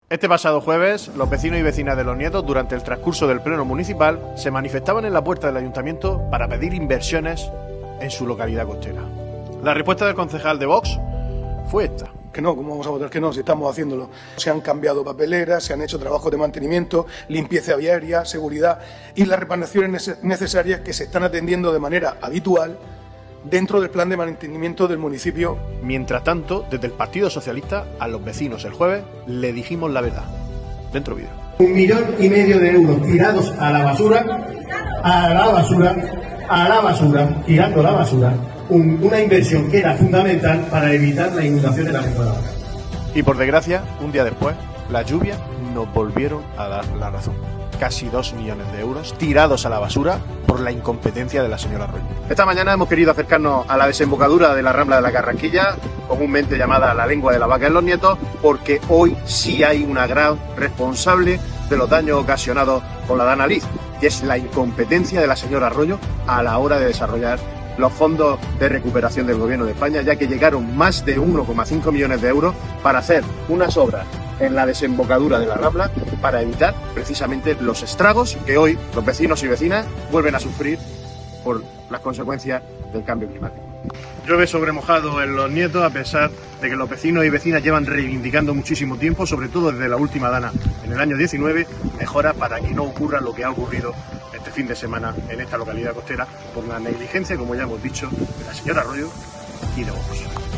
Este pasado jueves, los vecinos y vecinas de Los Nietos, durante el transcurso del pleno municipal, se manifestaban en la puerta del ayuntamiento para pedir inversiones en su localidad costera. La respuesta del concejal de Vox fue esta. Que no, ¿cómo vamos a votar que no? Si estamos haciéndolo. Se han cambiado papeleras, se han hecho trabajos de mantenimiento, limpieza viaria, seguridad y las reparaciones necesarias que se están atendiendo de manera habitual dentro del plan de mantenimiento del municipio. Mientras tanto, desde el Partido Socialista, a los vecinos el jueves le dijimos la verdad. Dentro vídeo. 1,5 millones de euros tirados a la basura, tirando la basura, una inversión que era fundamental para evitar la inundación de la temporada. Y por desgracia, un día después, las lluvias nos volvieron a dar la razón. Casi 2 millones de euros tirados a la basura por la incompetencia de la señora Arroyo. Esta mañana hemos querido acercarnos a la desembocadura de la Rambla de la Carrasquilla, comúnmente llamada la lengua de la vaca en Los Nietos, porque hoy sí hay una gran responsable de los daños ocasionados por la Dana Liz, que es la incompetencia de la señora Arroyo a la hora de desarrollar los fondos de recuperación del Gobierno de España, ya que llegaron más de 1,5 millones de euros para hacer unas obras en la desembocadura de la Rambla para evitar precisamente los estragos que hoy los vecinos y vecinas vuelven a sufrir por las consecuencias del cambio climático. Llueve sobre mojado en Los Nietos, a pesar de que los vecinos y vecinas llevan reivindicando muchísimo tiempo, sobre todo desde la última Dana en el año 19, mejoras para que no ocurra lo que ha ocurrido este fin de semana en esta localidad costera por la negligencia, como ya hemos dicho, de la señora Arroyo y de Vox.